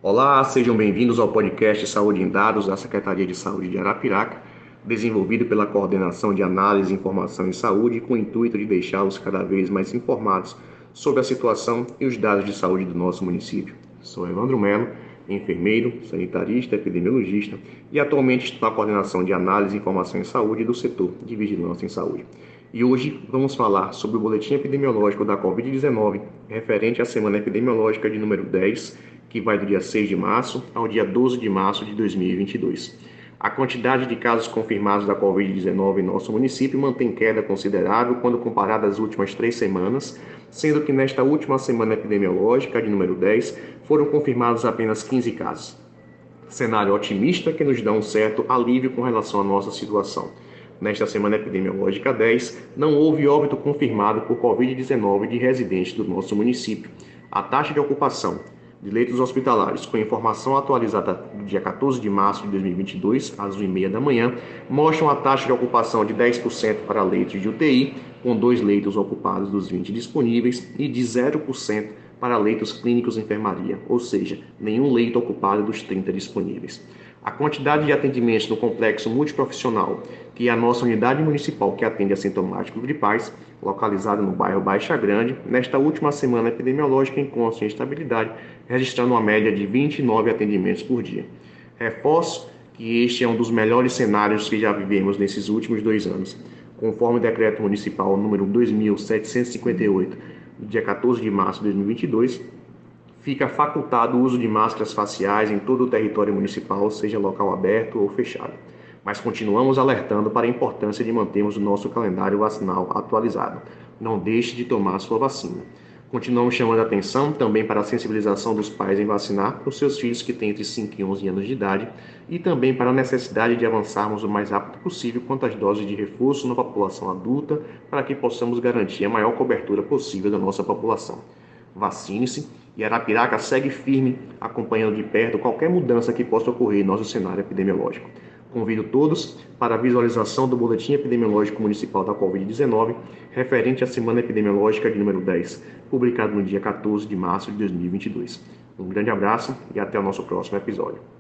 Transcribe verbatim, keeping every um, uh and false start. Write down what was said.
Olá, sejam bem-vindos ao podcast Saúde em Dados da Secretaria de Saúde de Arapiraca, desenvolvido pela Coordenação de Análise, Informação em Saúde, com o intuito de deixá-los cada vez mais informados sobre a situação e os dados de saúde do nosso município. Sou Evandro Melo, enfermeiro, sanitarista, epidemiologista e atualmente estou na Coordenação de Análise, Informação em Saúde do setor de Vigilância em Saúde. E hoje vamos falar sobre o boletim epidemiológico da covid dezenove, referente à semana epidemiológica de número dez, que vai do dia seis de março ao dia doze de março de dois mil e vinte e dois. A quantidade de casos confirmados da covid dezenove em nosso município mantém queda considerável quando comparada às últimas três semanas, sendo que nesta última semana epidemiológica, de número dez, foram confirmados apenas quinze casos. Cenário otimista que nos dá um certo alívio com relação à nossa situação. Nesta semana epidemiológica dez, não houve óbito confirmado por covid dezenove de residentes do nosso município. A taxa de ocupação de leitos hospitalares, com informação atualizada do dia quatorze de março de dois mil e vinte e dois, às uma e meia da manhã, mostram a taxa de ocupação de dez por cento para leitos de U T I, com dois leitos ocupados dos vinte disponíveis, e de zero por cento para leitos clínicos e enfermaria, ou seja, nenhum leito ocupado dos trinta disponíveis. A quantidade de atendimentos no complexo multiprofissional, que é a nossa unidade municipal que atende assintomáticos gripais, localizada no bairro Baixa Grande, nesta última semana epidemiológica encontra-se em estabilidade, registrando uma média de vinte e nove atendimentos por dia. Reforço que este é um dos melhores cenários que já vivemos nesses últimos dois anos. Conforme o decreto municipal número dois mil setecentos e cinquenta e oito, do dia quatorze de março de dois mil e vinte e dois, fica facultado o uso de máscaras faciais em todo o território municipal, seja local aberto ou fechado. Mas continuamos alertando para a importância de mantermos o nosso calendário vacinal atualizado. Não deixe de tomar a sua vacina. Continuamos chamando a atenção também para a sensibilização dos pais em vacinar os seus filhos que têm entre cinco e onze anos de idade e também para a necessidade de avançarmos o mais rápido possível quanto às doses de reforço na população adulta para que possamos garantir a maior cobertura possível da nossa população. Vacine-se e Arapiraca segue firme, acompanhando de perto qualquer mudança que possa ocorrer em nosso cenário epidemiológico. Convido todos para a visualização do Boletim Epidemiológico Municipal da covid dezenove, referente à Semana Epidemiológica de número dez, publicado no dia quatorze de março de dois mil e vinte e dois. Um grande abraço e até o nosso próximo episódio.